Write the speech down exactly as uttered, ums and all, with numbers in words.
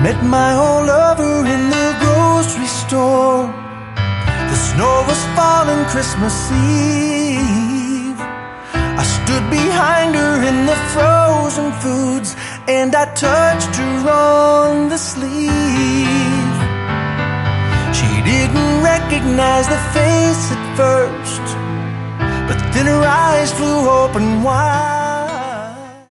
met my old lover in the grocery store. The snow was falling Christmas Eve. I stood behind her in the frozen foods, and I touched her on the sleeve. She didn't recognize the face at first, but then her eyes flew open wide.